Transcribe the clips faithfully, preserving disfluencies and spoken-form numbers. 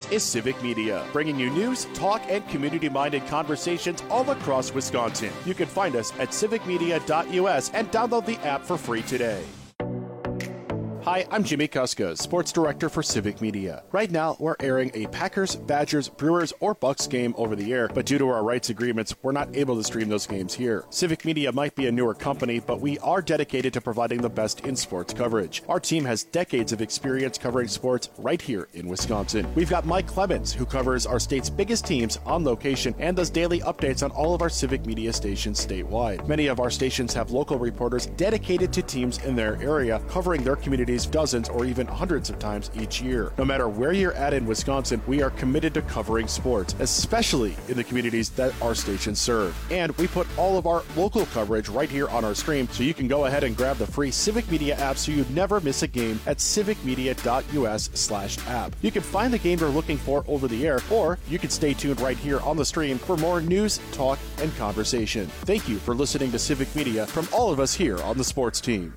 is Civic Media, bringing you news, talk, and community-minded conversations all across Wisconsin. You can find us at civic media dot U S and download the app for free today. Hi, I'm Jimmy Kuska, Sports Director for Civic Media. Right now, we're airing a Packers, Badgers, Brewers, or Bucks game over the air, but due to our rights agreements, we're not able to stream those games here. Civic Media might be a newer company, but we are dedicated to providing the best in sports coverage. Our team has decades of experience covering sports right here in Wisconsin. We've got Mike Clemens, who covers our state's biggest teams on location and does daily updates on all of our Civic Media stations statewide. Many of our stations have local reporters dedicated to teams in their area, covering their communities dozens or even hundreds of times each year. No matter where you're at in Wisconsin, we are committed to covering sports, especially in the communities that our stations serve. And we put all of our local coverage right here on our stream, so you can go ahead and grab the free Civic Media app so you never miss a game at civic media dot U S slash app. You can find the game you're looking for over the air, or you can stay tuned right here on the stream for more news, talk, and conversation. Thank you for listening to Civic Media from all of us here on the sports team.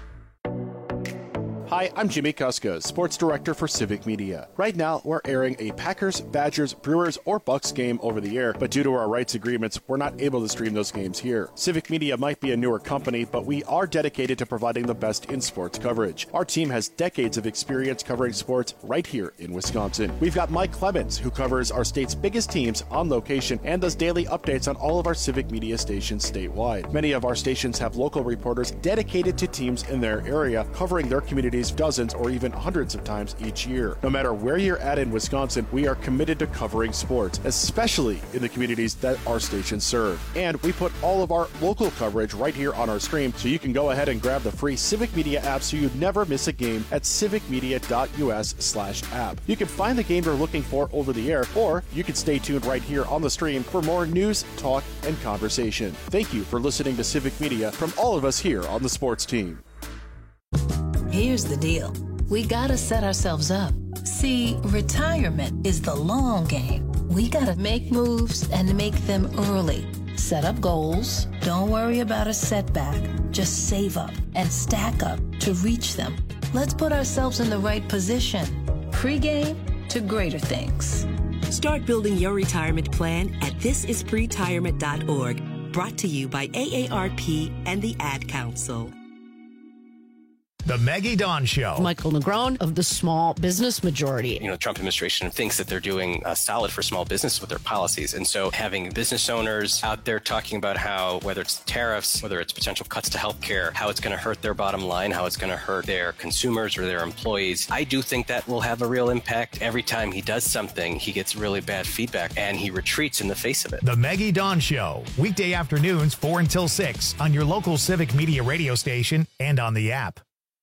Hi, I'm Jimmy Kuska, Sports Director for Civic Media. Right now, we're airing a Packers, Badgers, Brewers, or Bucks game over the air, but due to our rights agreements, we're not able to stream those games here. Civic Media might be a newer company, but we are dedicated to providing the best in sports coverage. Our team has decades of experience covering sports right here in Wisconsin. We've got Mike Clemens, who covers our state's biggest teams on location and does daily updates on all of our Civic Media stations statewide. Many of our stations have local reporters dedicated to teams in their area, covering their communities dozens or even hundreds of times each year. No matter where you're at in Wisconsin, we are committed to covering sports, especially in the communities that our stations serve. And we put all of our local coverage right here on our stream, so you can go ahead and grab the free Civic Media app so you never miss a game at civic media dot U S slash app. You can find the game you're looking for over the air, or you can stay tuned right here on the stream for more news, talk, and conversation. Thank you for listening to Civic Media from all of us here on the sports team. Here's the deal. We gotta set ourselves up. See, retirement is the long game. We gotta make moves and make them early. Set up goals. Don't worry about a setback. Just save up and stack up to reach them. Let's put ourselves in the right position. Pre-game to greater things. Start building your retirement plan at this is pretirement dot org. Brought to you by A A R P and the Ad Council. The Maggie Dawn Show. Michael Negron of the Small Business Majority. You know, the Trump administration thinks that they're doing uh, solid for small business with their policies. And so having business owners out there talking about how, whether it's tariffs, whether it's potential cuts to healthcare, how it's going to hurt their bottom line, how it's going to hurt their consumers or their employees, I do think that will have a real impact. Every time he does something, he gets really bad feedback and he retreats in the face of it. The Maggie Dawn Show. Weekday afternoons, four until six on your local Civic Media radio station and on the app.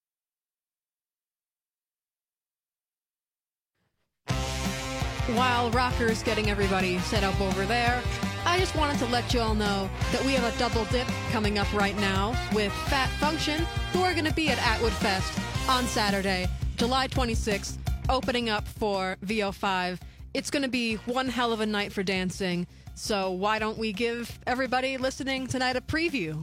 While Rocker's getting everybody set up over there, I just wanted to let you all know that we have a double dip coming up right now with Fat Function, who are going to be at Atwood Fest on Saturday, July twenty-sixth, opening up for V O five. It's going to be one hell of a night for dancing, so why don't we give everybody listening tonight a preview?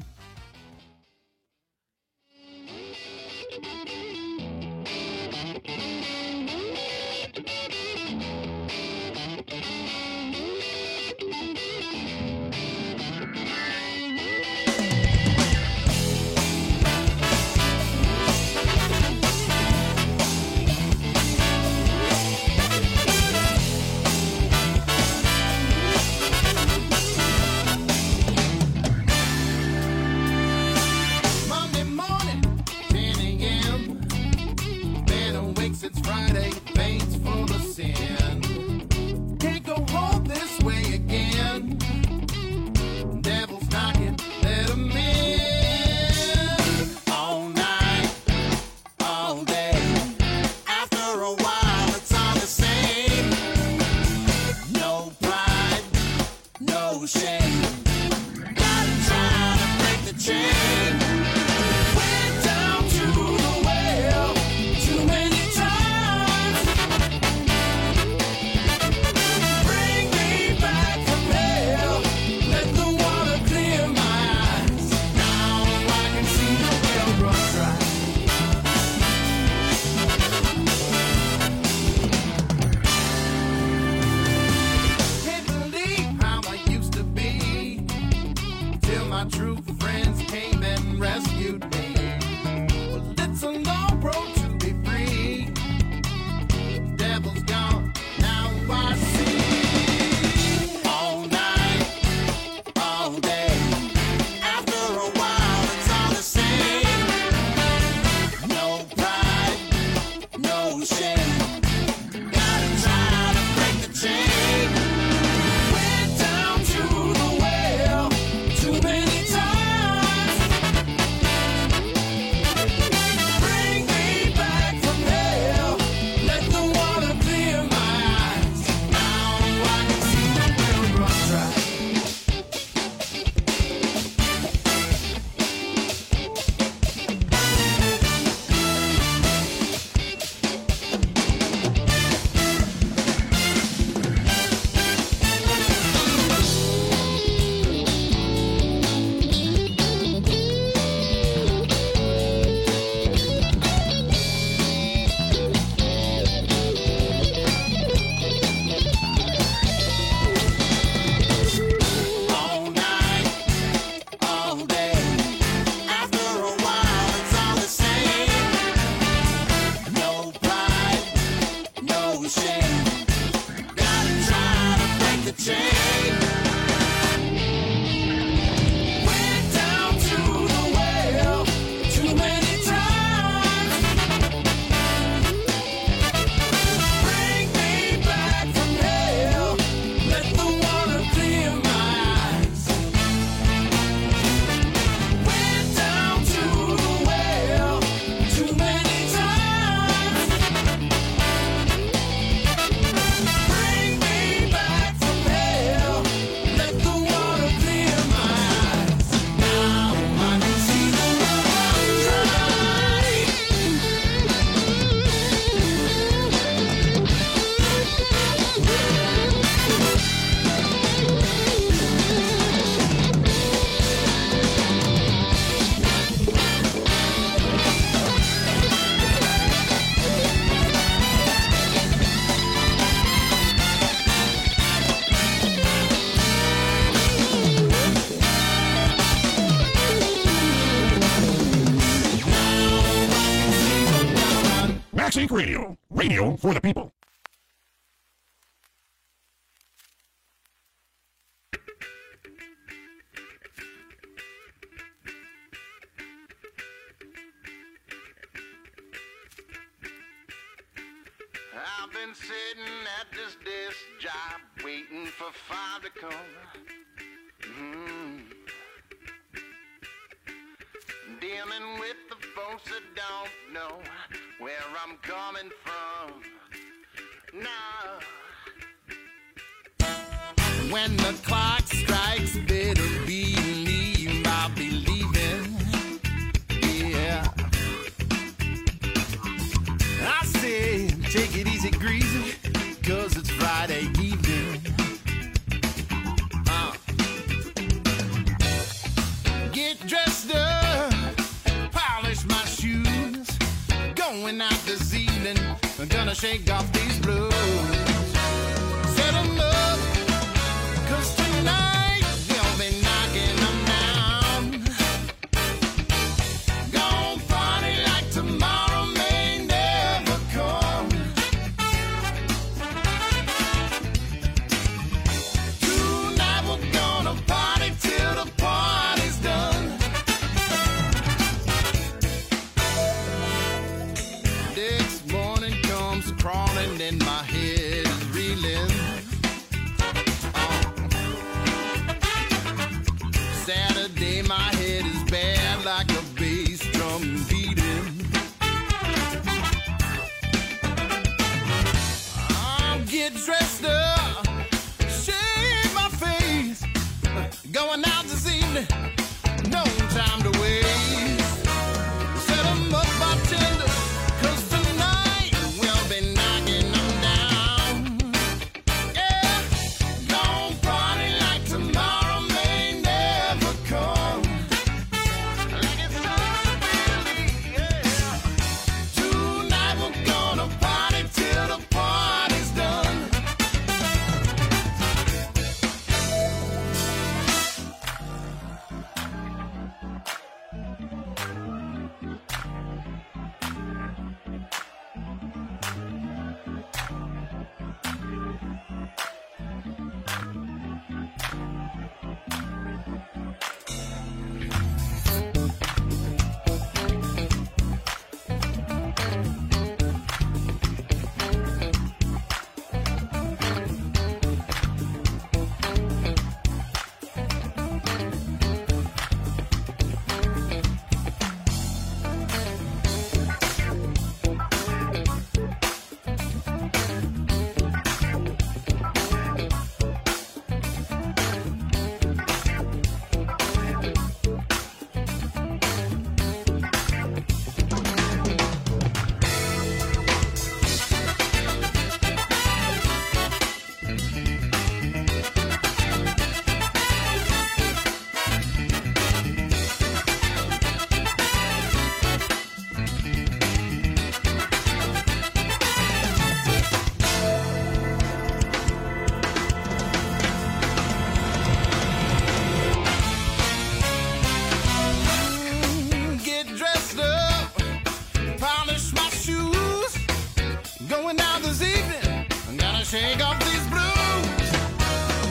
the chain. Went down to the well too many times. Bring me back from hell. Let the water clear my eyes. Went down to the well too many times. Bring me back from hell. Let the water clear my eyes. Now I can see the road dry. Max Inc Radio. Radio for the people. I've been sitting at this desk job waiting for five to come. Mm. Dealing with the folks that don't know where I'm coming from. Nah. When the clock strikes, better believe I'll be leaving. Yeah. I say, take it easy, greasy, cause it's Friday evening. Uh. Get dressed up, polish my shoes. Going out this evening, I'm gonna shake off these blues. Set 'em up, cause tonight we'll be knocking them down. Gonna party like tomorrow may never come. Tonight we're gonna party till the party's done. Next morning comes crawling and my head is reeling. Uh. Saturday my head is bad like a bass drum beating. I'll get dressed up, shave my face, going out this evening, no time to waste. Set 'em up, bartender, cause tonight we'll be knocking them down. Yeah, don't party like tomorrow may never come. Like it's so silly, yeah. Tonight we're gonna party till the party's done. shake off these blues.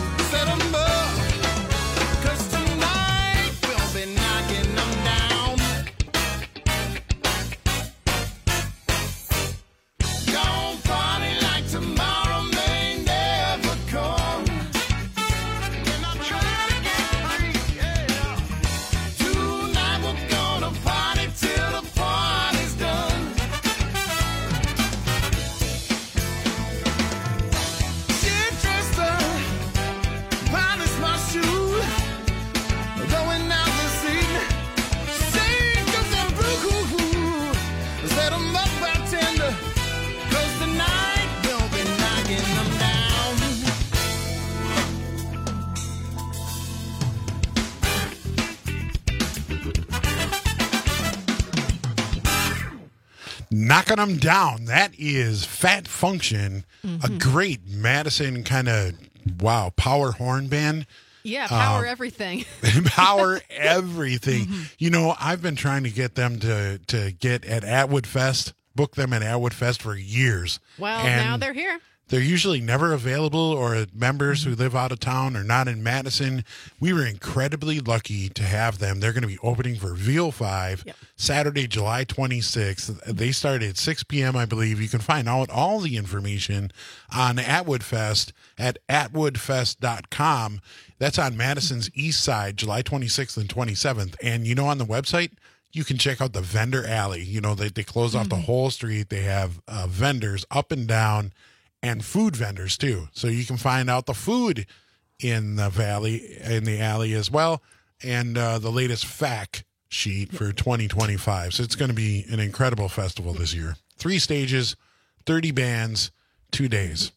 knocking them down. That is Fat Function, mm-hmm. a great Madison kind of, wow, power horn band. Yeah, power uh, everything. power everything. Mm-hmm. You know, I've been trying to get them to, to get at Atwood Fest, book them at Atwood Fest for years. Well, and now they're here. They're usually never available, or members who live out of town or not in Madison. We were incredibly lucky to have them. They're going to be opening for V O five yep. Saturday, July twenty-sixth. They start at six p.m., I believe. You can find out all the information on Atwood Fest at atwood fest dot com. That's on Madison's east side, July twenty-sixth and twenty-seventh. And, you know, on the website, you can check out the vendor alley. You know, they, they close off mm-hmm. the whole street. They have uh, vendors up and down, and food vendors too. So you can find out the food in the valley, in the alley as well, and uh, the latest fact sheet for twenty twenty-five. So it's going to be an incredible festival this year. Three stages, thirty bands, two days.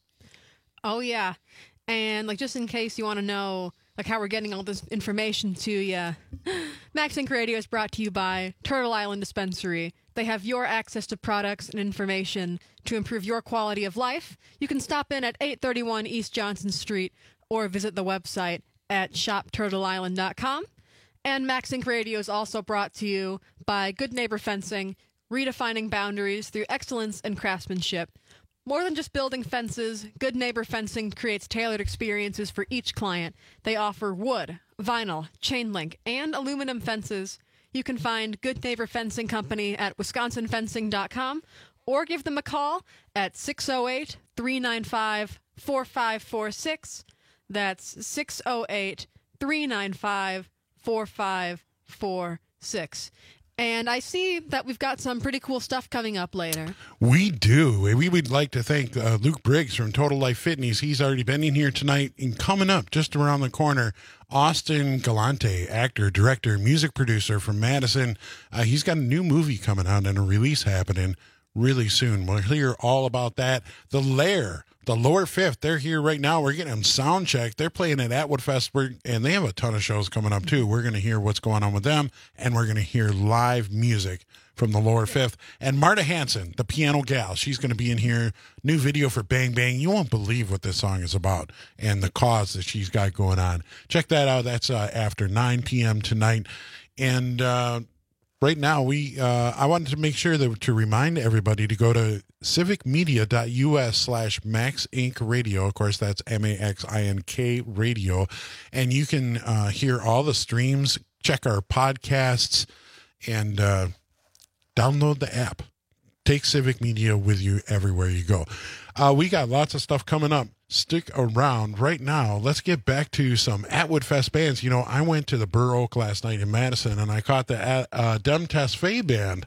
Oh, yeah. And like, just in case you want to know like how we're getting all this information to you, Max Inc Radio is brought to you by Turtle Island Dispensary. They have your access to products and information to improve your quality of life. You can stop in at eight thirty-one East Johnson Street or visit the website at shop turtle island dot com. And Max Inc Radio is also brought to you by Good Neighbor Fencing, redefining boundaries through excellence and craftsmanship. More than just building fences, Good Neighbor Fencing creates tailored experiences for each client. They offer wood, vinyl, chain link, and aluminum fences. You can find Good Neighbor Fencing Company at wisconsin fencing dot com or give them a call at six oh eight, three nine five, four five four six. That's six oh eight, three nine five, four five four six. And I see that we've got some pretty cool stuff coming up later. We do. We would like to thank uh, Luke Briggs from Total Life Fitness. He's already been in here tonight. And coming up just around the corner, Austin Galante, actor, director, music producer from Madison. Uh, he's got a new movie coming out and a release happening really soon. We'll hear all about that. The Lair, the Lower Fifth, they're here right now. We're getting them sound checked. They're playing at Atwood Fest, and they have a ton of shows coming up too. We're going to hear what's going on with them, and we're going to hear live music from the Lower Fifth. And Marta Hanson, the piano gal, she's going to be in here. New video for Bang Bang. You won't believe what this song is about and the cause that she's got going on. Check that out. That's uh, after nine p.m. tonight. And uh, right now, we uh, I wanted to make sure that to remind everybody to go to civicmedia.us slash Max Inc Radio. Of course, that's M A X I N K radio. And you can uh, hear all the streams, check our podcasts, and uh, download the app. Take Civic Media with you everywhere you go. Uh, we got lots of stuff coming up. Stick around right now. Let's get back to some Atwood Fest bands. You know, I went to the Burr Oak last night in Madison, and I caught the uh, Dem Test Faye band,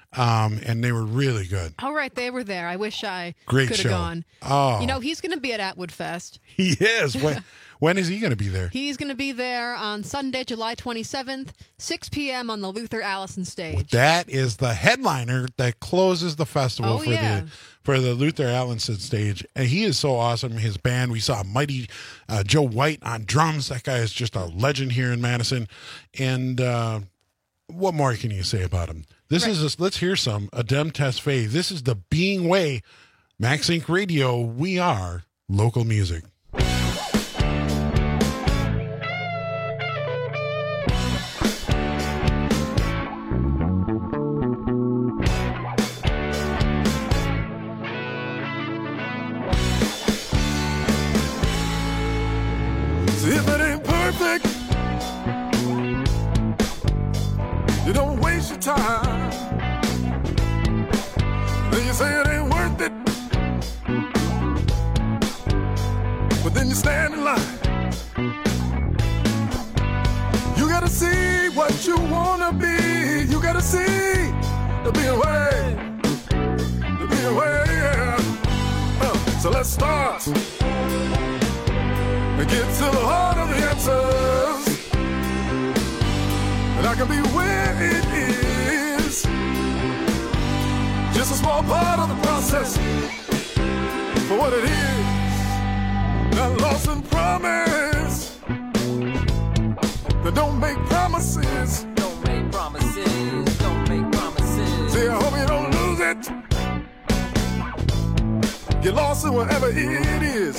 um, and they were really good. All right, they were there. I wish I Great could have show. gone. Oh. You know, he's going to be at Atwood Fest. He is. When, when is he going to be there? He's going to be there on Sunday, July twenty-seventh, six p.m. on the Luther Allison stage. That is the headliner that closes the festival oh, for yeah. the for the Luther Allison stage. And he is so awesome. His band, we saw Mighty uh, Joe White on drums. That guy is just a legend here in Madison. And uh, what more can you say about him? This right. is just, let's hear some Dem Test Faye. This is the Being Way. Max Inc Radio. We are local music. If it ain't perfect, you don't waste your time. Then you say it ain't worth it, but then you stand in line. You gotta see what you wanna be. You gotta see the being way, the being way, yeah. Uh, so let's start. Get to the heart of the answers, and I can be where it is. Just a small part of the process for what it is. Not lost in promise. That don't make promises. Don't make promises. Don't make promises. See, I hope you don't lose it. closer wherever it is.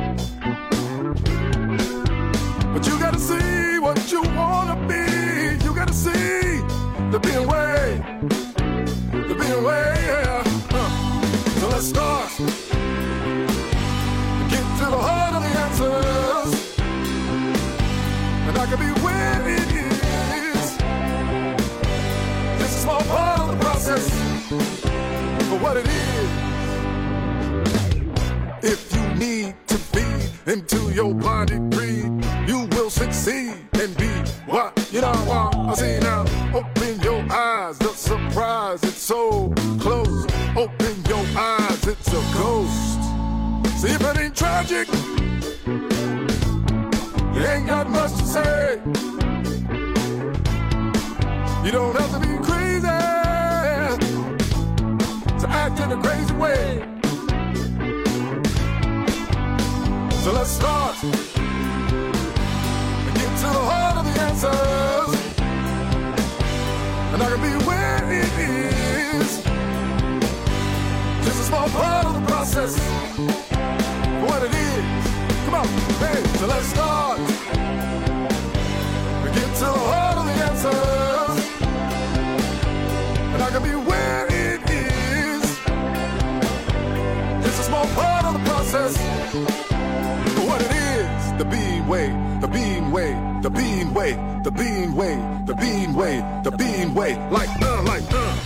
But you gotta see what you wanna be. You gotta see the being way, the being way, yeah. Huh. So let's start. Get to the heart of the answers, and I can be where it is. Just a small part of the process for what it is. If you need to feed into your body greed, you will succeed and be what you don't want. I see now. Open your eyes, the surprise, it's so close. Open your eyes, it's a ghost. See if it ain't tragic, you ain't got much to say. You don't have to be crazy to act in a crazy way. So let's start and get to the heart of the answers, and I can be where it is. Just a small part of the process for what it is. Come on, hey, so let's start and get to the heart of the answers, and I can be where it is. Just a small part of the process. What it is, the bean way, the bean way, the bean way, the bean way, the bean way, the bean way, like uh, like uh.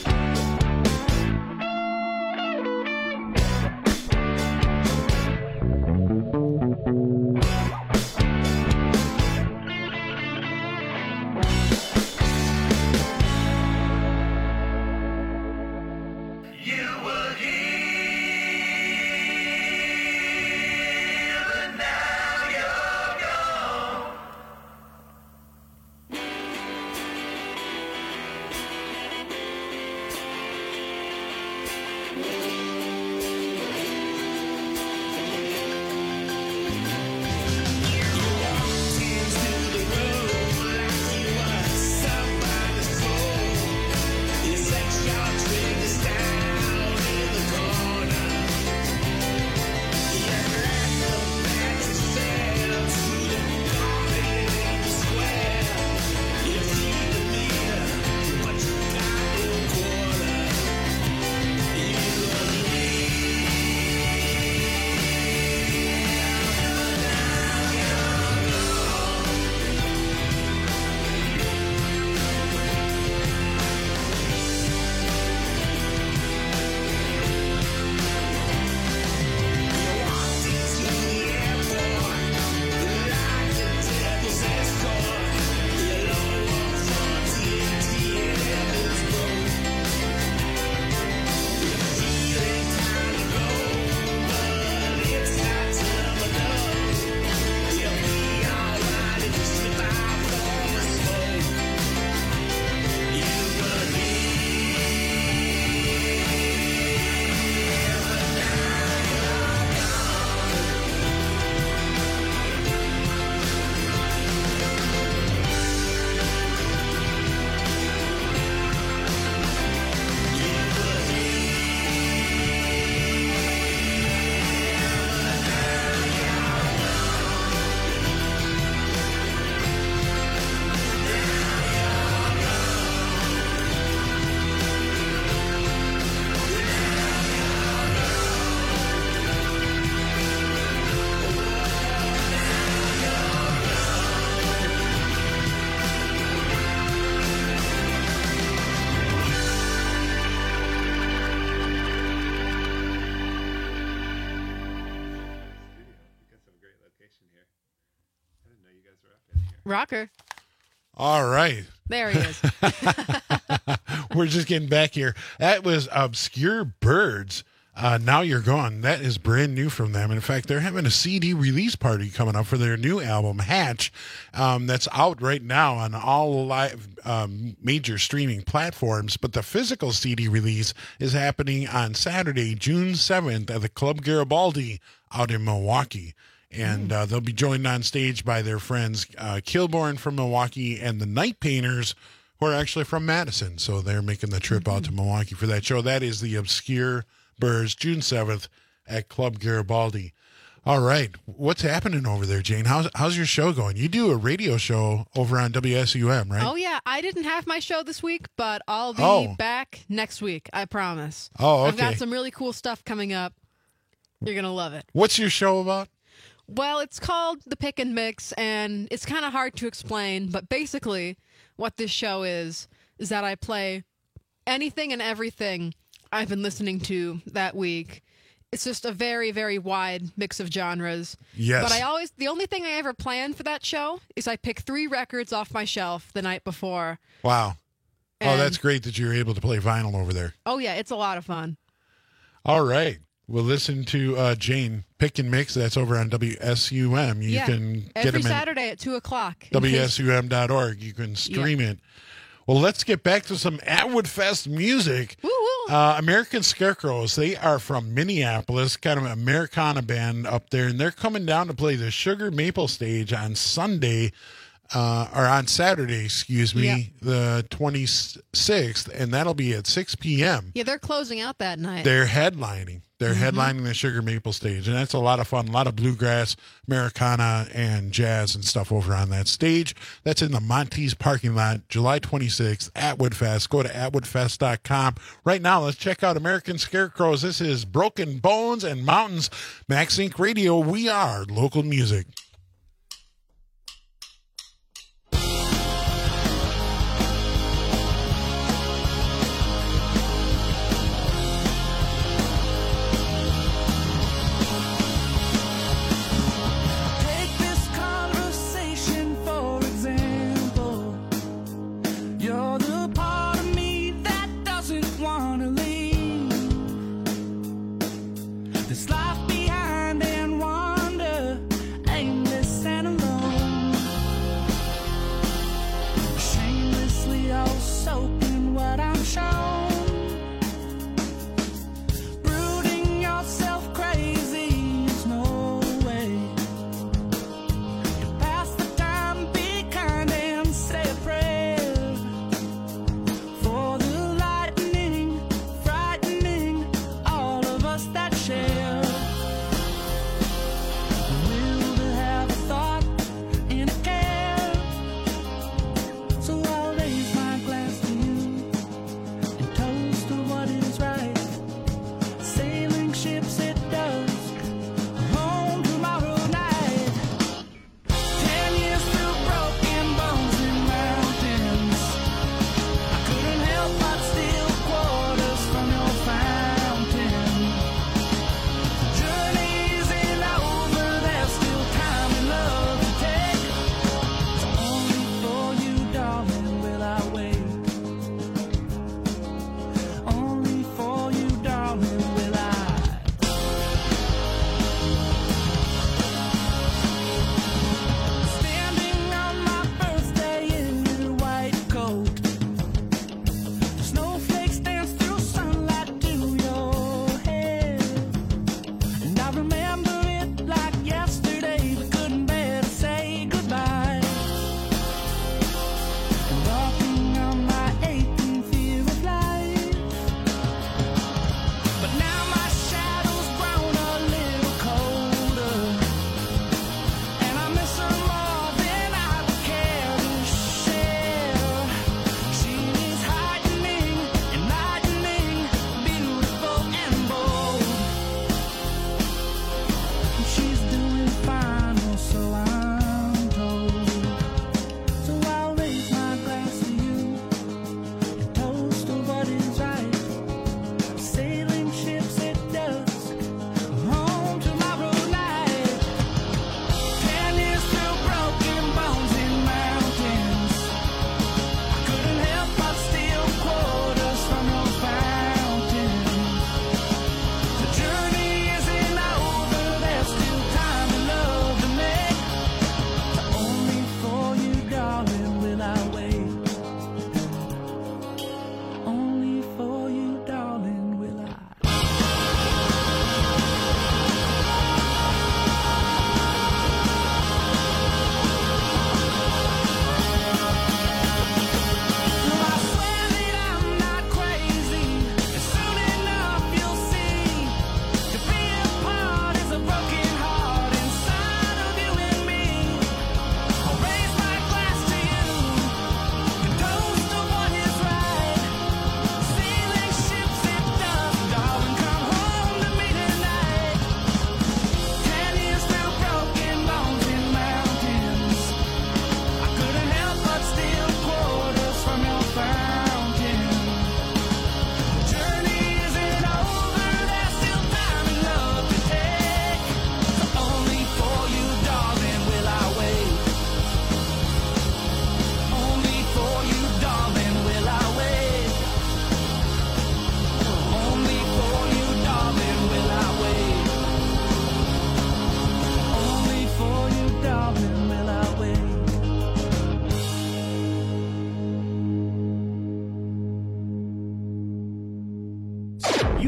Rocker. All right. There he is. We're just getting back here. That was Obscure Birds. Uh, Now You're Gone. That is brand new from them. In fact, they're having a C D release party coming up for their new album, Hatch. Um, that's out right now on all live um, major streaming platforms. But the physical C D release is happening on Saturday, June seventh at the Club Garibaldi out in Milwaukee. And uh, they'll be joined on stage by their friends uh, Kilborn from Milwaukee and the Night Painters, who are actually from Madison. So they're making the trip mm-hmm. out to Milwaukee for that show. That is the Obscure Birds, June seventh at Club Garibaldi. All right. What's happening over there, Jane? How's how's your show going? You do a radio show over on W S U M, right? Oh, yeah. I didn't have my show this week, but I'll be Oh. back next week. I promise. Oh, I've got okay. some really cool stuff coming up. You're going to love it. What's your show about? Well, it's called The Pick and Mix, and it's kind of hard to explain, but basically what this show is, is that I play anything and everything I've been listening to that week. It's just a very, very wide mix of genres. Yes. But I always, the only thing I ever plan for that show is I pick three records off my shelf the night before. Wow. oh, And- that's great that you're able to play vinyl over there. Oh, yeah, it's a lot of fun. All right. We'll listen to uh, Jane Pick and Mix. That's over on W S U M. You yeah. can get Every them Saturday at two o'clock. at W S U M dot org. You can stream Yeah. it. Well, let's get back to some Atwood Fest music. Woo-woo. Uh, American Scarecrows, they are from Minneapolis, kind of an Americana band up there, and they're coming down to play the Sugar Maple Stage on Sunday, uh, or on Saturday, excuse me, Yep. the twenty-sixth, and that'll be at six p.m. Yeah, they're closing out that night. They're headlining. They're Mm-hmm. headlining the Sugar Maple Stage, and that's a lot of fun. A lot of bluegrass, Americana, and jazz and stuff over on that stage. That's in the Monty's parking lot, July twenty-sixth, Atwood Fest. Go to atwood fest dot com. Right now, let's check out American Scarecrows. This is Broken Bones and Mountains. Max Inc Radio, we are local music. Take this conversation for example. You're the part of me that doesn't want to leave. This life behind and wonder ain't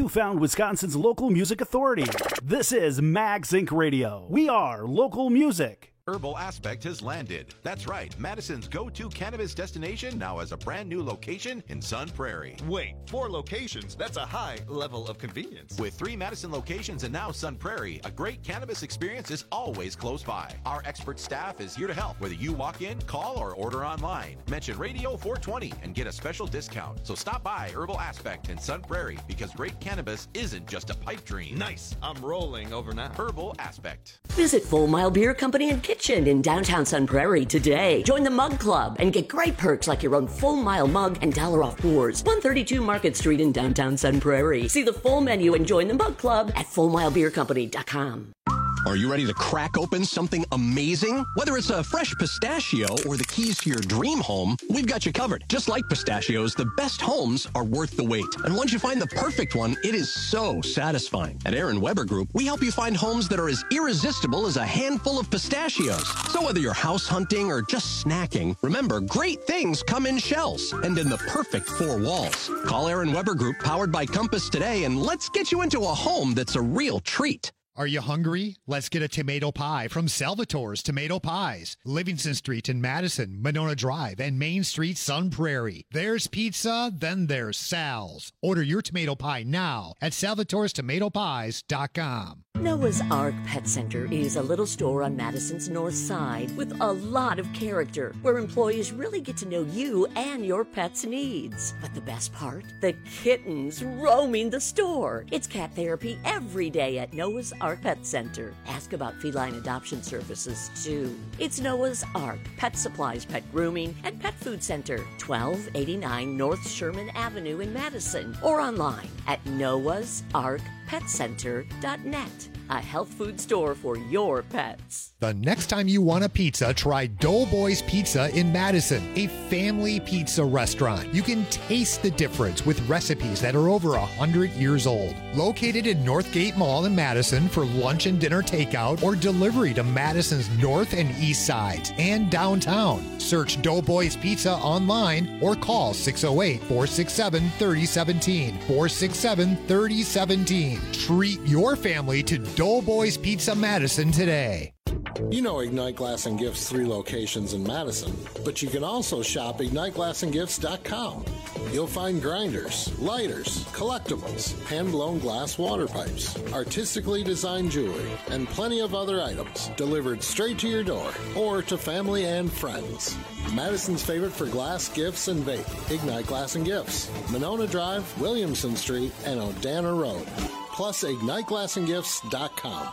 You found Wisconsin's local music authority. This is Mags Incorporated. Radio. We are local music. Herbal Aspect has landed. That's right. Madison's go-to cannabis destination now has a brand new location in Sun Prairie. Wait, four locations? That's a high level of convenience. With three Madison locations and now Sun Prairie, a great cannabis experience is always close by. Our expert staff is here to help, whether you walk in, call, or order online. Mention Radio four twenty and get a special discount. So stop by Herbal Aspect in Sun Prairie because great cannabis isn't just a pipe dream. Nice. I'm rolling over now. Herbal Aspect. Visit Full Mile Beer Company and Kitchen in downtown Sun Prairie today. Join the Mug Club and get great perks like your own Full Mile mug and dollar off pours. one thirty-two Market Street in downtown Sun Prairie. See the full menu and join the Mug Club at full mile beer company dot com. Are you ready to crack open something amazing? Whether it's a fresh pistachio or the keys to your dream home, we've got you covered. Just like pistachios, the best homes are worth the wait. And once you find the perfect one, it is so satisfying. At Aaron Weber Group, we help you find homes that are as irresistible as a handful of pistachios. So whether you're house hunting or just snacking, remember, great things come in shells and in the perfect four walls. Call Aaron Weber Group, powered by Compass, today, and let's get you into a home that's a real treat. Are you hungry? Let's get a tomato pie from Salvatore's Tomato Pies. Livingston Street in Madison, Monona Drive, and Main Street, Sun Prairie. There's pizza, then there's Sal's. Order your tomato pie now at salvatores tomato pies dot com. Noah's Ark Pet Center is a little store on Madison's north side with a lot of character, where employees really get to know you and your pet's needs. But the best part? The kittens roaming the store. It's cat therapy every day at Noah's Ark Pet Center. Ask about feline adoption services, too. It's Noah's Ark Pet Supplies, Pet Grooming, and Pet Food Center, twelve eighty-nine North Sherman Avenue in Madison, or online at noahs ark pet center dot net. A health food store for your pets. The next time you want a pizza, try Doughboys Pizza in Madison, a family pizza restaurant. You can taste the difference with recipes that are over one hundred years old. Located in Northgate Mall in Madison for lunch and dinner takeout or delivery to Madison's north and east sides and downtown. Search Doughboys Pizza online or call six oh eight, four six seven, three oh one seven, four six seven, three oh one seven. Treat your family to Doughboys Pizza Madison today. You know Ignite Glass and Gifts' three locations in Madison, but you can also shop ignite glass and gifts dot com. You'll find grinders, lighters, collectibles, hand-blown glass water pipes, artistically designed jewelry, and plenty of other items delivered straight to your door or to family and friends. Madison's favorite for glass, gifts, and vape, Ignite Glass and Gifts, Monona Drive, Williamson Street, and Odana Road. Plus ignite glass and gifts dot com.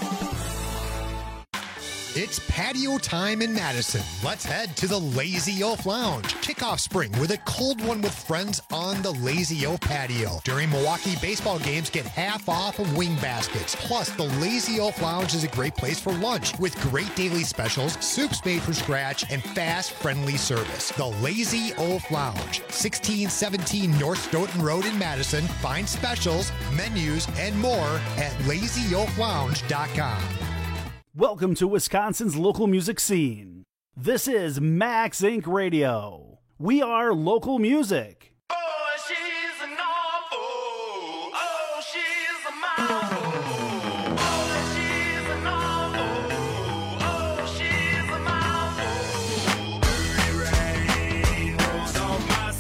It's patio time in Madison. Let's head to the Lazy Oaf Lounge. Kick off spring with a cold one with friends on the Lazy Oaf patio. During Milwaukee baseball games, get half off of wing baskets. Plus, the Lazy Oaf Lounge is a great place for lunch with great daily specials, soups made from scratch, and fast, friendly service. The Lazy Oaf Lounge, sixteen seventeen North Stoughton Road in Madison. Find specials, menus, and more at lazy oaf lounge dot com. Welcome to Wisconsin's local music scene. This is Max Incorporated. Radio. We are local music. Oh, she's an awful. Oh, she's a mouthful. Oh, she's an awful. Oh, she's a mouthful. Dirty rain rolls off my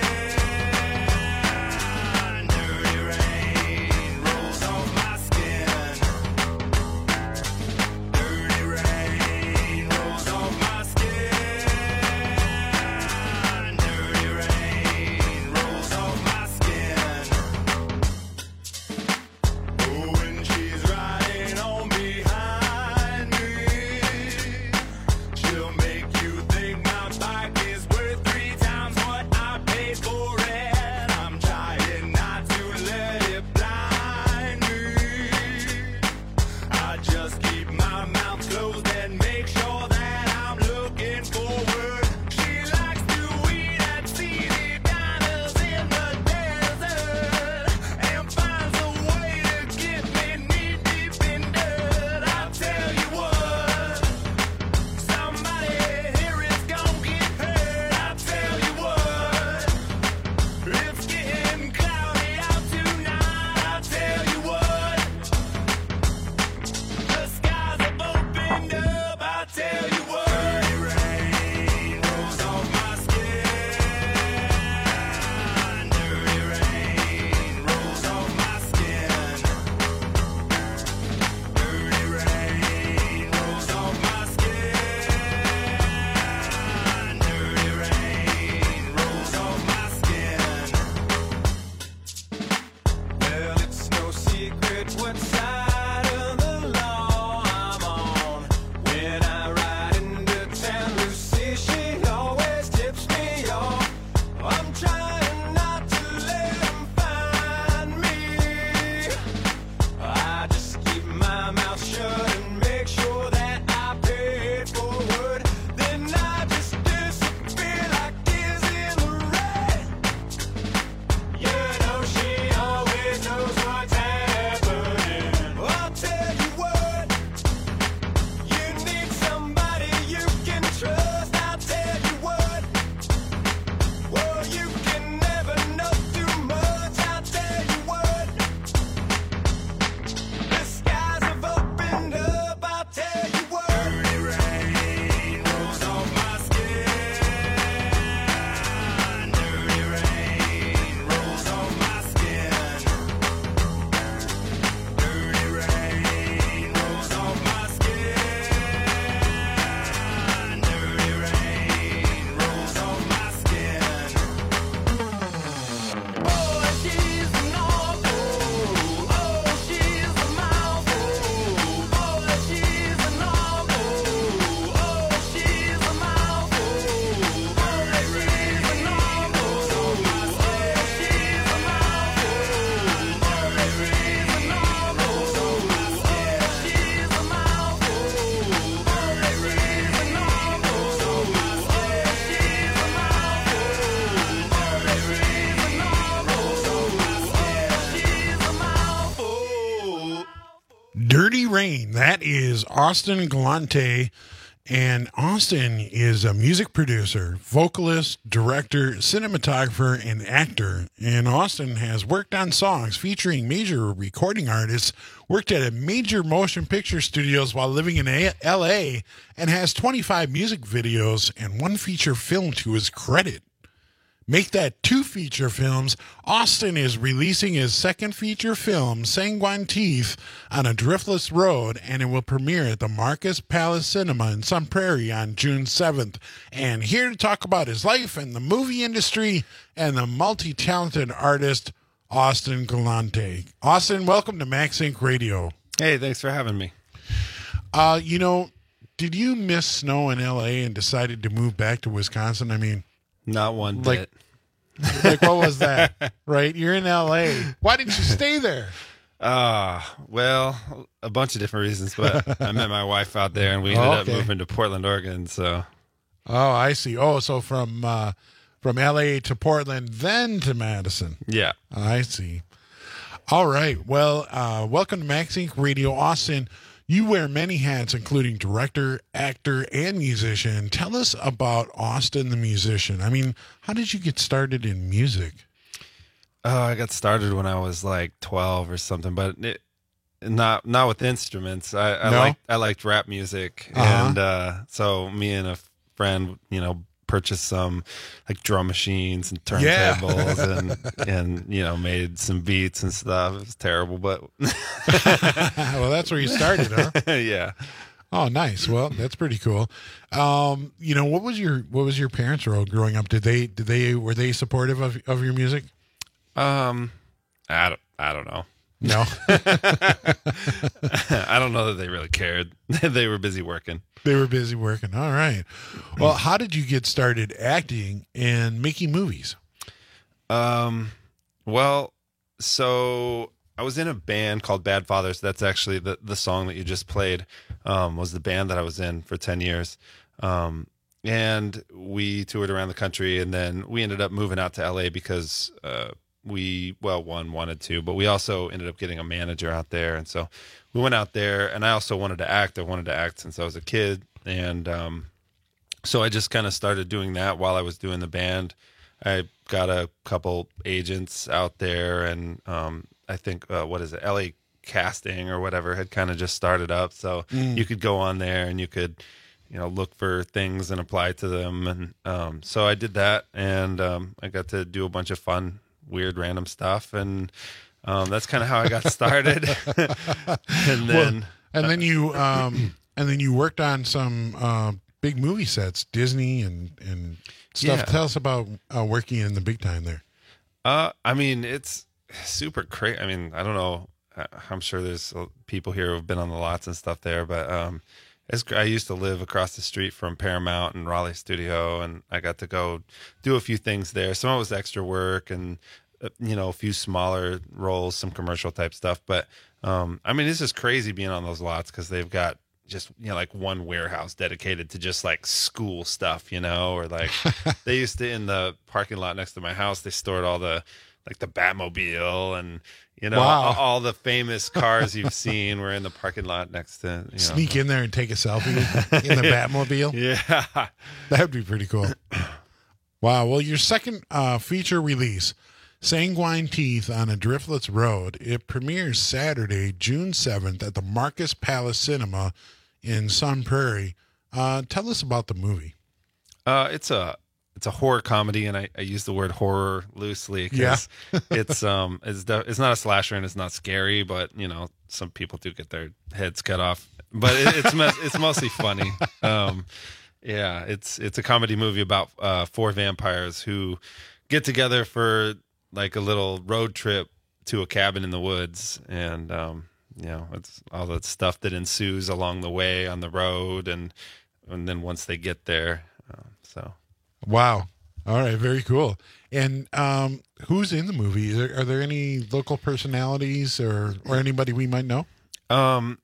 skin. Dirty rain rolls off my skin. Dirty rain is Austin Galante. And Austin is a music producer, vocalist, director, cinematographer, and actor. And Austin has worked on songs featuring major recording artists, worked at a major motion picture studios while living in L A, and has twenty-five music videos and one feature film to his credit. Make that two feature films. Austin is releasing his second feature film, Sanguine Teeth, on a Driftless Road, and it will premiere at the Marcus Palace Cinema in Sun Prairie on June seventh. And here to talk about his life and the movie industry and the multi-talented artist, Austin Galante. Austin, welcome to Max Inc Radio. Hey, thanks for having me. Uh, you know, did you miss snow in L A and decided to move back to Wisconsin? I mean... Not one like, bit. Like, what was that? Right? You're in L A. Why didn't you stay there? Uh, well, a bunch of different reasons, but I met my wife out there and we ended Oh, up okay. moving to Portland, Oregon. So, Oh, I see. Oh, so from uh, from L A to Portland, then to Madison. yeah. I see. All right. Well, uh, welcome to Max Inc Radio. Austin, you wear many hats, including director, actor, and musician. Tell us about Austin the musician. I mean, how did you get started in music? Oh, I got started when I was like twelve or something, but it, not not with instruments. I, I No? liked I liked rap music, Uh-huh. and uh, so me and a friend, you know, purchased some like drum machines and Yeah. turntables, and and you know made some beats and stuff. It was terrible, but Well, that's where you started, huh? yeah. Oh, nice. Well, that's pretty cool. Um, you know, what was your what was your parents' role growing up? Did they did they were they supportive of of your music? Um, I don't, I don't know. No. I don't know that they really cared. They were busy working. They were busy working. All right. Well, how did you get started acting and making movies? Um, well, so I was in a band called Bad Fathers. That's actually the, the song that you just played, um, was the band that I was in for ten years. Um, and we toured around the country, and then we ended up moving out to L A because, uh, we, well, one wanted to, but we also ended up getting a manager out there. And so we went out there, and I also wanted to act. I wanted to act since I was a kid. And, um, so I just kind of started doing that while I was doing the band. I got a couple agents out there, and, um, I think, uh, what is it? L A Casting or whatever had kind of just started up. So Mm. you could go on there and you could, you know, look for things and apply to them. And, um, so I did that, and, um, I got to do a bunch of fun, weird, random stuff. And, um, that's kind of how I got started. and then, Well, and then you um and then you worked on some uh, big movie sets, Disney and and stuff. Yeah. Tell us about uh, working in the big time there. Uh, I mean, it's super crazy. I mean, I don't know. I- I'm sure there's uh, people here who've been on the lots and stuff there, but um, it's, I used to live across the street from Paramount and Raleigh Studio, and I got to go do a few things there. Some of it was extra work, and uh, you know, a few smaller roles, some commercial type stuff. But um, I mean, it's just crazy being on those lots because they've got just, you know, like one warehouse dedicated to just like school stuff, you know, or like they used to, in the parking lot next to my house, they stored all the, like the Batmobile and, you know, Wow. all, all the famous cars you've seen were in the parking lot next to, you know. Sneak in there and take a selfie in the Batmobile. Yeah. That would be pretty cool. Wow. Well, your second uh, feature release, Sanguine Teeth on a Driftless Road, it premieres Saturday, June seventh at the Marcus Palace Cinema in Sun Prairie. Uh, tell us about the movie. Uh, it's a it's a horror comedy, and I, I use the word horror loosely because Yeah. it's um it's de- it's not a slasher and it's not scary, but you know some people do get their heads cut off. But it, it's me- it's mostly funny. Um, yeah, it's it's a comedy movie about uh, four vampires who get together for like a little road trip to a cabin in the woods, and um, you know it's all the stuff that ensues along the way on the road, and and then once they get there, uh, so. Wow. All right. Very cool. And um, who's in the movie? Are there, are there any local personalities or, or anybody we might know? Um,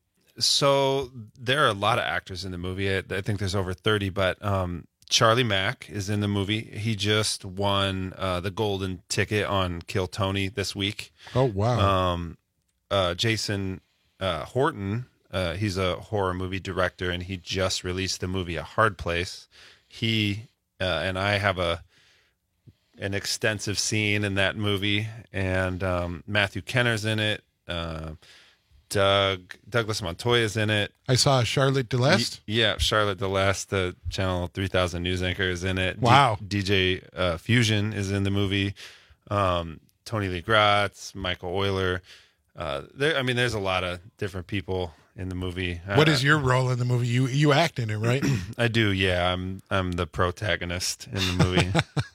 so there are a lot of actors in the movie. I, I think there's over thirty, but um, Charlie Mack is in the movie. He just won uh, the golden ticket on Kill Tony this week. Oh, wow. Um, uh, Jason uh, Horton uh, he's a horror movie director, and he just released the movie A Hard Place. He uh, and I have a an extensive scene in that movie, and um, Matthew Kenner's in it. Uh, Doug Douglas Montoya's in it. I saw Charlotte DeLeste. Yeah, Charlotte DeLeste, the Channel three thousand news anchor, is in it. Wow. D- DJ uh, Fusion is in the movie. Um, Tony Lee Gratz, Michael Euler. Uh, there, I mean, there's a lot of different people in the movie. What uh, is your role in the movie? You you act in it, right? I do. Yeah, I'm I'm the protagonist in the movie.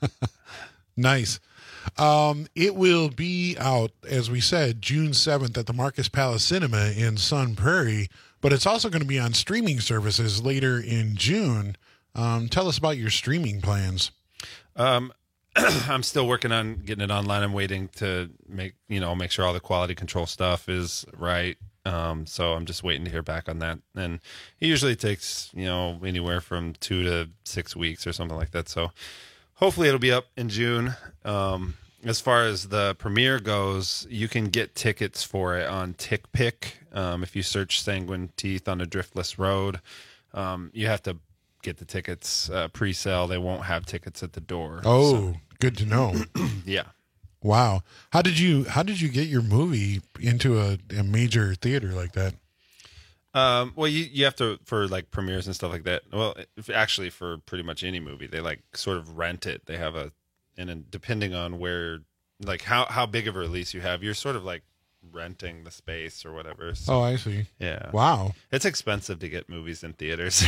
Nice. Um, it will be out, as we said, June seventh at the Marcus Palace Cinema in Sun Prairie, but it's also going to be on streaming services later in June. Um, tell us about your streaming plans. Um, I'm still working on getting it online. I'm waiting to make, you know, make sure all the quality control stuff is right. Um, so I'm just waiting to hear back on that. And it usually takes, you know, anywhere from two to six weeks or something like that. So hopefully it'll be up in June. Um, as far as the premiere goes, you can get tickets for it on TickPick. Um, if you search Sanguine Teeth on a Driftless Road, um, you have to get the tickets uh, pre-sale. They won't have tickets at the door. Oh, so. Good to know. Yeah. Wow. How did you how did you get your movie into a, a major theater like that? Um, well, you, you have to, for like premieres and stuff like that. Well, if, actually for pretty much any movie, they like sort of rent it. They have a, and then depending on where, like how, how big of a release you have, you're sort of like renting the space or whatever. So, oh, I see. Yeah. Wow. It's expensive to get movies in theaters.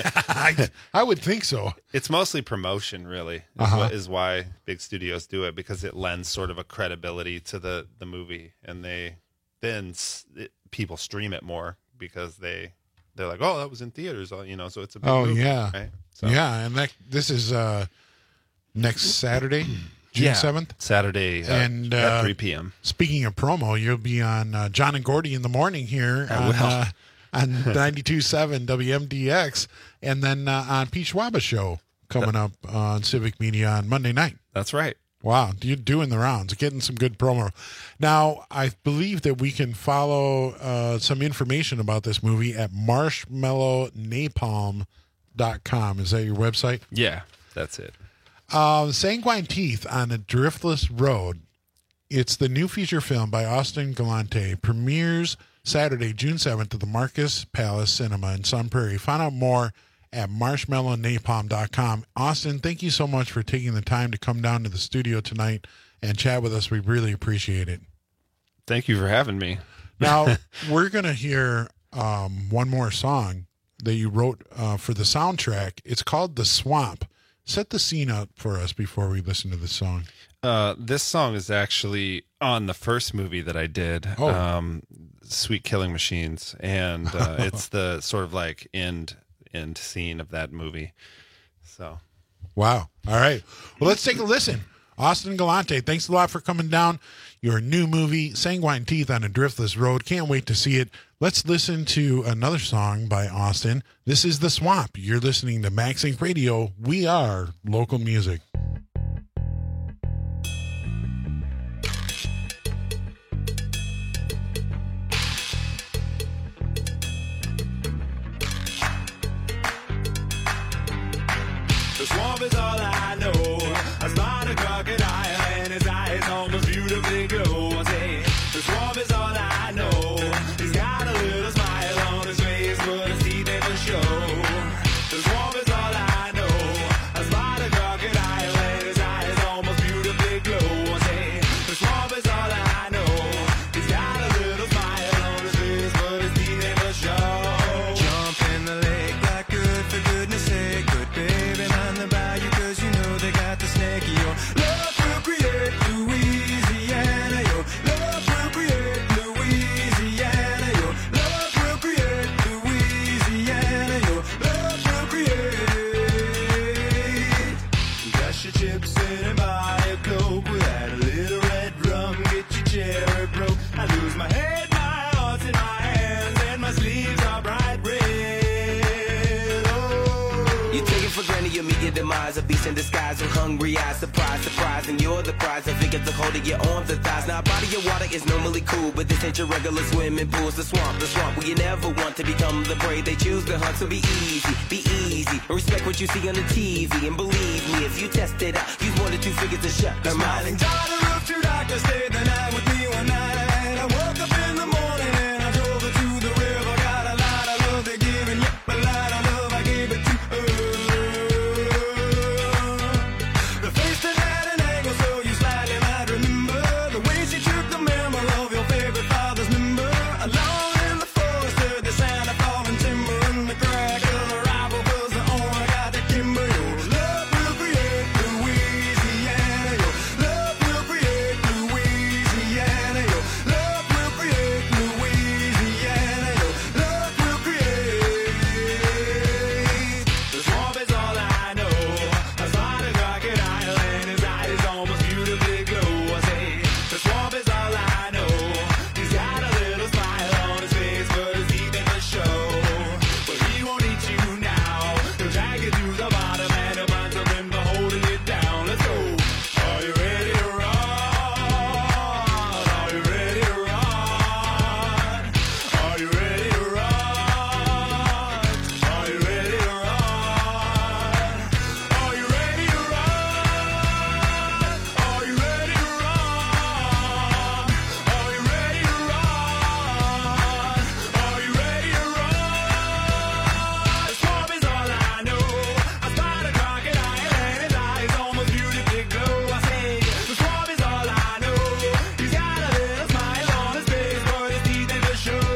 I, I would think so. It's mostly promotion, really, is, Uh-huh. what, is why big studios do it, because it lends sort of a credibility to the, the movie, and they then s- it, people stream it more because they they're like, oh, that was in theaters, you know, so it's a big Oh movie, yeah, right? yeah, and that, this is uh, next Saturday, June Yeah, seventh, Saturday, uh, and at uh, three p.m. Speaking of promo, you'll be on uh, John and Gordy in the morning here I on will. uh, on ninety-two point seven W M D X, and then uh, on Pete Schwaba show coming up on Civic Media on Monday night. That's right. Wow, you're doing the rounds, getting some good promo. Now, I believe that we can follow uh, some information about this movie at marshmallow napalm dot com. Is that your website? Yeah, that's it. Uh, Sanguine Teeth on a Driftless Road. It's the new feature film by Austin Galante. Premieres Saturday, June seventh at the Marcus Palace Cinema in Sun Prairie. Find out more at marshmallow napalm dot com. Austin, thank you so much for taking the time to come down to the studio tonight and chat with us. We really appreciate it. Thank you for having me. Now, we're going to hear um, one more song that you wrote uh, for the soundtrack. It's called The Swamp. Set the scene up for us before we listen to the song. Uh, this song is actually on the first movie that I did, Oh. um, Sweet Killing Machines, and uh, it's the sort of like end end scene of that movie. So, wow. All right. Well, let's take a listen. Austin Galante, thanks a lot for coming down. Your new movie, Sanguine Teeth on a Driftless Road. Can't wait to see it. Let's listen to another song by Austin. This is The Swamp. You're listening to Max Inc Radio. We are local music. The swamp is all I know. I spot a crocodile and his eyes almost beautifully glow. I say, the swamp is all I know. He's got a little smile on his face, but his teeth never show. The swamp is all I know. I spot a crocodile and his eyes almost beautifully glow. I say, the swamp is all I know. He's got a little smile on his face, but his teeth never show. Jump in the lake like good for goodness sake, good baby. The bayou, cause you know they got the snake. Your love me, you meet your demise. A beast in disguise with hungry eyes. Surprise, surprise, and you're the prize. I figure the hold of your arms and thighs. Now, a body of water is normally cool, but this ain't your regular swimming pools. The swamp, the swamp where you never want to become the prey they choose to hunt. So be easy, be easy. Respect what you see on the T V. And believe me, if you test it out, use more than two fingers to shut her mouth. Smiling daughter of two doctors stayed the night with me one night. I woke up in the morning and I drove her to the river. Got a lot of love they're giving, yep, a lot of love I gave it to her. The face that had an angle so you slightly might remember the way she took the member of your favorite father's member. Alone in the forest, heard the sound of falling timber and the crack of a rifle was the owner got the timber. Your love will create Louisiana. Your love will create Louisiana. Your love will create Louisiana. Your love will create. The swamp is all I know. I saw the crocodile and his eyes almost beautifully glow. I say, the swamp is all I know. He's got a little smile on his face, but it's deep in the show. But he won't eat you now. He'll drag you to the bottom and he'll find something for holding you down. Let's go. Are you ready to run? Are you ready to run? Are you ready to run? Are you ready to run? Are you ready to run? Are you ready to run? Are you ready to run? Are you ready to run? The swamp is all I know. I spot a crocodile and his eyes almost beautifully glow. I say, the swamp is all I know. He's got a little smile on his face, but his teeth ain't for show.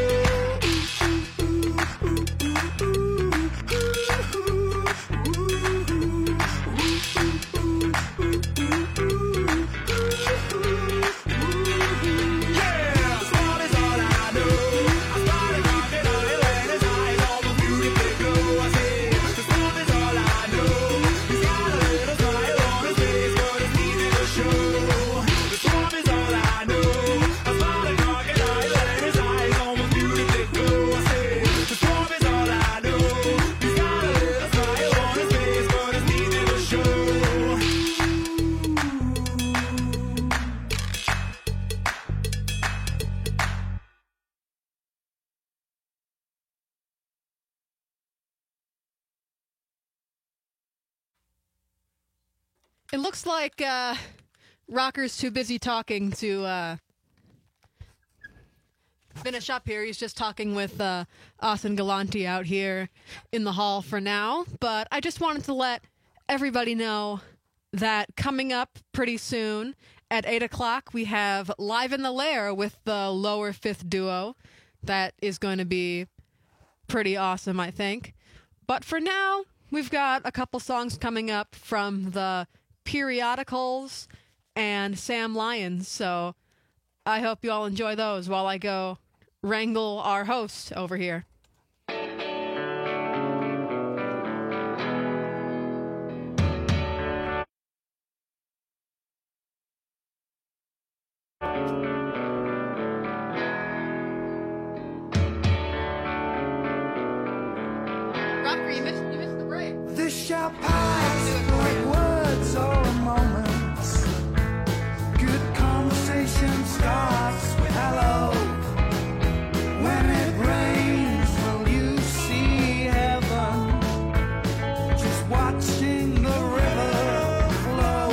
It looks like uh, Rocker's too busy talking to uh, finish up here. He's just talking with uh, Austin Galante out here in the hall for now. But I just wanted to let everybody know that coming up pretty soon at eight o'clock, we have Live in the Lair with the Lower Fifth Duo. That is going to be pretty awesome, I think. But for now, we've got a couple songs coming up from the Periodicals and Sam Lyons, so I hope you all enjoy those while I go wrangle our host over here. Rocker, you missed, you missed the break. This shall pass like words or moments. Good conversation starts with hello. When it rains, will you see heaven? Just watching the river flow.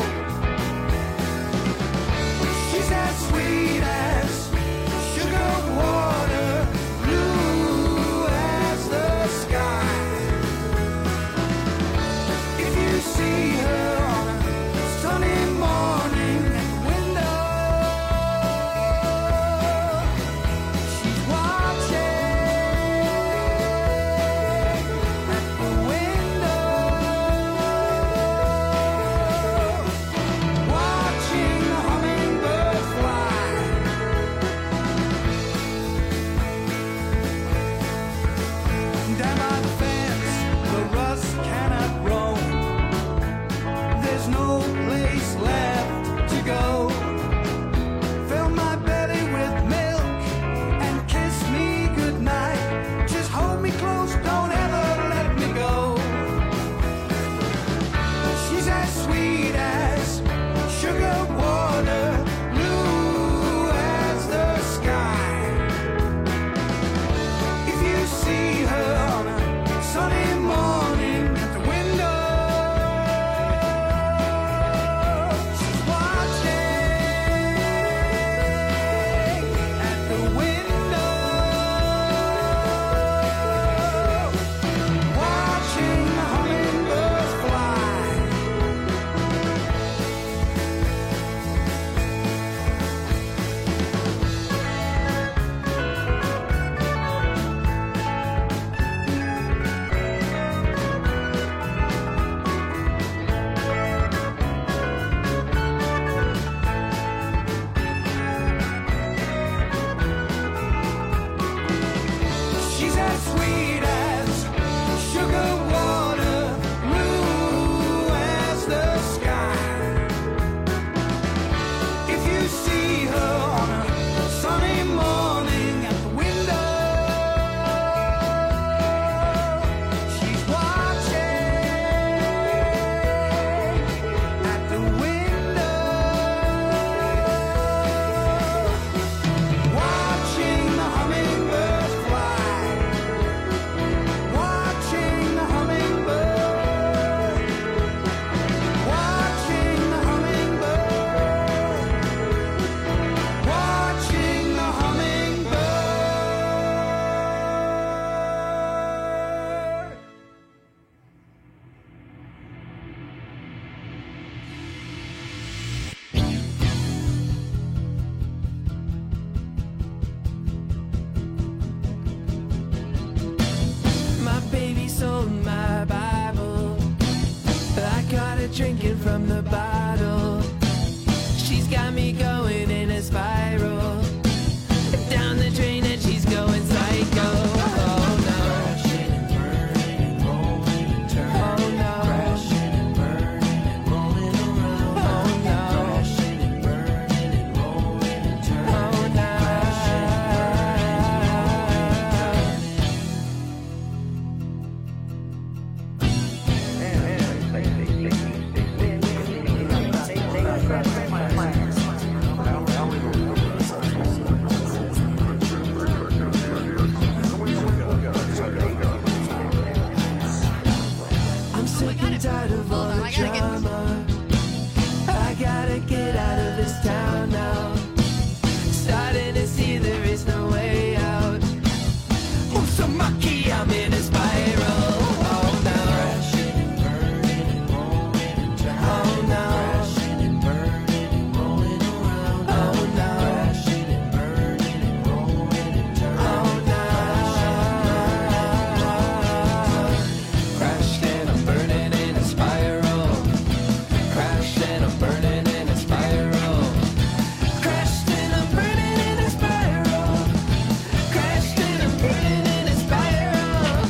She's as sweet as sugar water, blue as the sky. If you see her on a drinking from the bottle. She's got me going in a spiral. Down the drain and she's going psycho. Oh no. Crashing and burning and rolling and turning. Oh no. Crashing and burning and rolling around. Oh no. Crashing and burning and rolling and turning. Oh no. Crashing I'm sick and tired of all the drama. I gotta get out of this town now. Starting to see there is no way out. Oh, so mucky, I'm in a spiral. Oh no. Crashing and burning and rolling and turning. Oh no. Crashing and burning and rolling around. Oh no. Crashing and burning and rolling and turning. Oh no. Crashed and I'm burning in a spiral. Crashed and I'm burning in a spiral. Crashed and I'm burning in a spiral. Crashed and I'm burning in a spiral.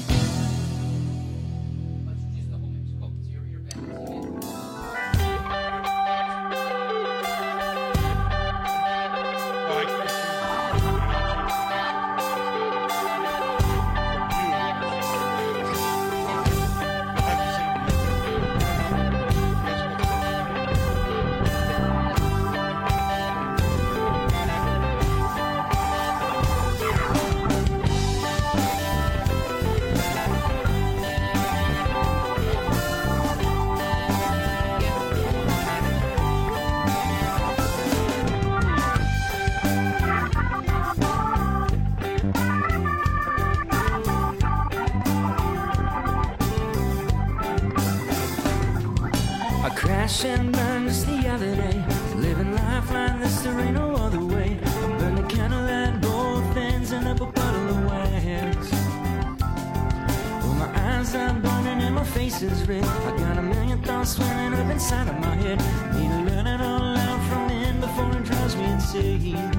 I crashed and burned just the other day. Living life like this, there ain't no other way. I burned a candle at both ends and up a bottle of wax. Well, my eyes are burning and my face is red. I got a million thoughts swirling up inside of my head. Need to let it all out from in before it drives me insane.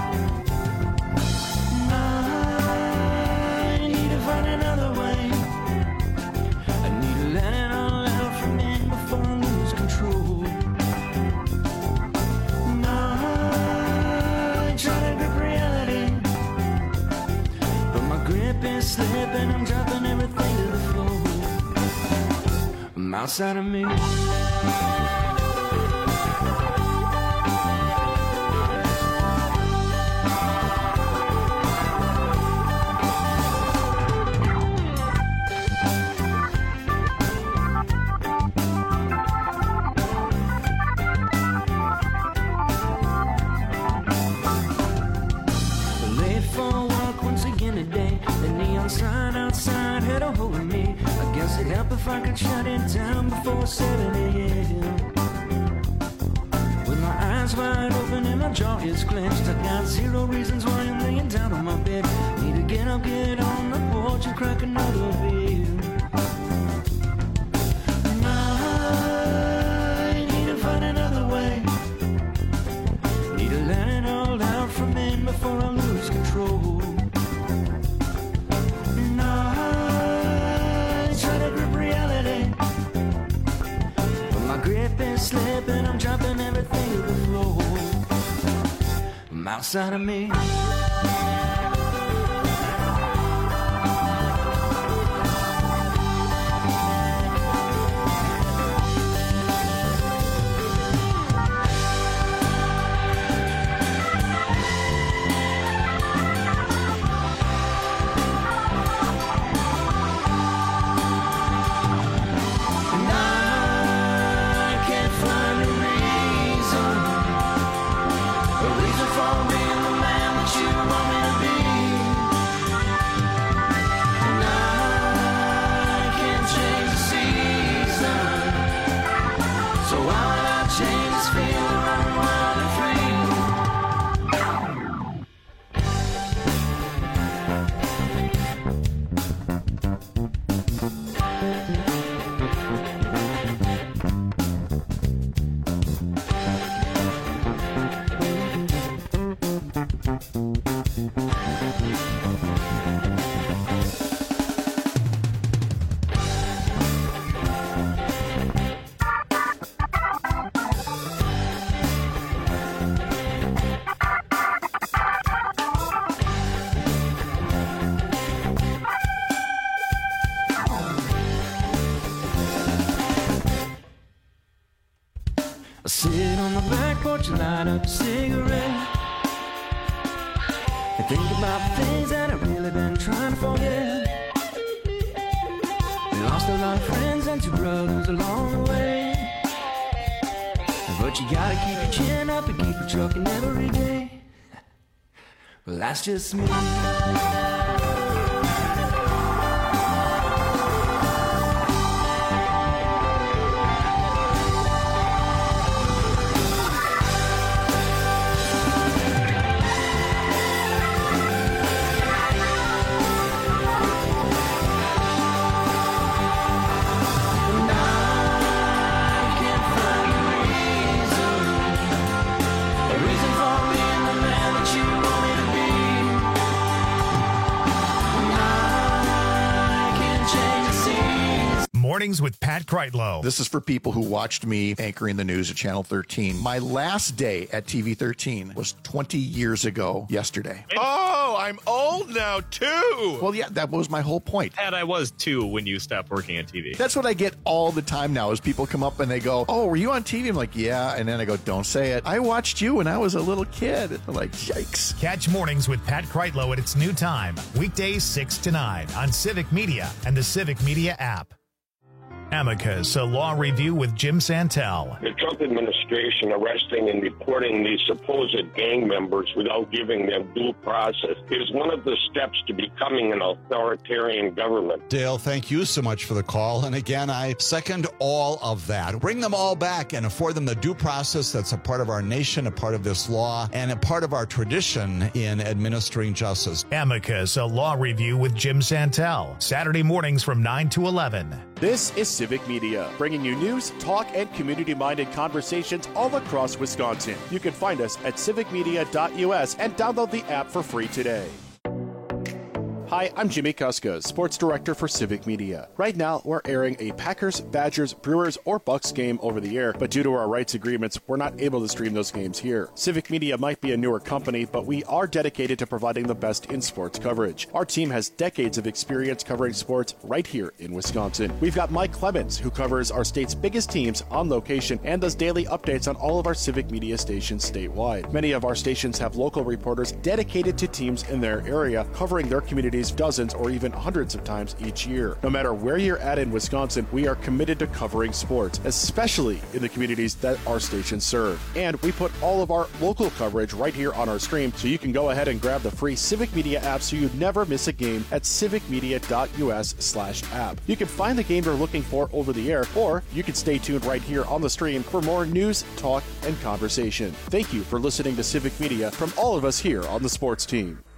I need to find another way. I need to let it all out from in before I lose control. I try to grip reality, but my grip is slipping. I'm dropping everything to the floor. I'm outside of me. Late for work once again today. The neon sign outside had a hold of me. I guess it'd help if I could shut it down before seven a.m. With my eyes wide open and my jaw is clenched, I got zero reasons why I'm laying down on my bed. Need to get up, get on the porch and crack another beer. I need to find another way. Need to let it all out from in before I lose control. And I try to grip reality, but my grip is slipping. I'm dropping everything to the floor. I'm outside of me. And I can't find a reason, a reason for being the man that you want me to be. And I can't change the season, so why would I change this feeling? I'm wild and free. Sit on the back porch and light up a cigarette and think about things that I've really been trying to forget. We lost a lot of friends and two brothers along the way, but you gotta keep your chin up and keep it trucking every day. Well, that's just me. Mornings with Pat Kreitlow. This is for people who watched me anchoring the news at Channel thirteen. My last day at T V thirteen was twenty years ago yesterday. Oh, I'm old now, too. Well, yeah, that was my whole point. And I was, too, when you stopped working on T V. That's what I get all the time now is people come up and they go, oh, were you on T V? I'm like, yeah. And then I go, don't say it. I watched you when I was a little kid. They're like, yikes. Catch Mornings with Pat Kreitlow at its new time, weekdays six to nine on Civic Media and the Civic Media app. Amicus, a law review with Jim Santel. The Trump administration arresting and deporting these supposed gang members without giving them due process is one of the steps to becoming an authoritarian government. Dale, thank you so much for the call. And again, I second all of that. Bring them all back and afford them the due process that's a part of our nation, a part of this law, and a part of our tradition in administering justice. Amicus, a law review with Jim Santel. Saturday mornings from nine to eleven. This is Civic Media, bringing you news, talk, and community-minded conversations all across Wisconsin. You can find us at civic media dot U S and download the app for free today. Hi, I'm Jimmy Kuska, Sports Director for Civic Media. Right now, we're airing a Packers, Badgers, Brewers, or Bucks game over the air, but due to our rights agreements, we're not able to stream those games here. Civic Media might be a newer company, but we are dedicated to providing the best in sports coverage. Our team has decades of experience covering sports right here in Wisconsin. We've got Mike Clemens, who covers our state's biggest teams on location and does daily updates on all of our Civic Media stations statewide. Many of our stations have local reporters dedicated to teams in their area, covering their communities dozens or even hundreds of times each year. No matter where you're at in Wisconsin, we are committed to covering sports, especially in the communities that our stations serve. And we put all of our local coverage right here on our stream, so you can go ahead and grab the free Civic Media app so you never miss a game at civic media dot U S slash app. You can find the game you're looking for over the air, or you can stay tuned right here on the stream for more news, talk, and conversation. Thank you for listening to Civic Media from all of us here on the sports team.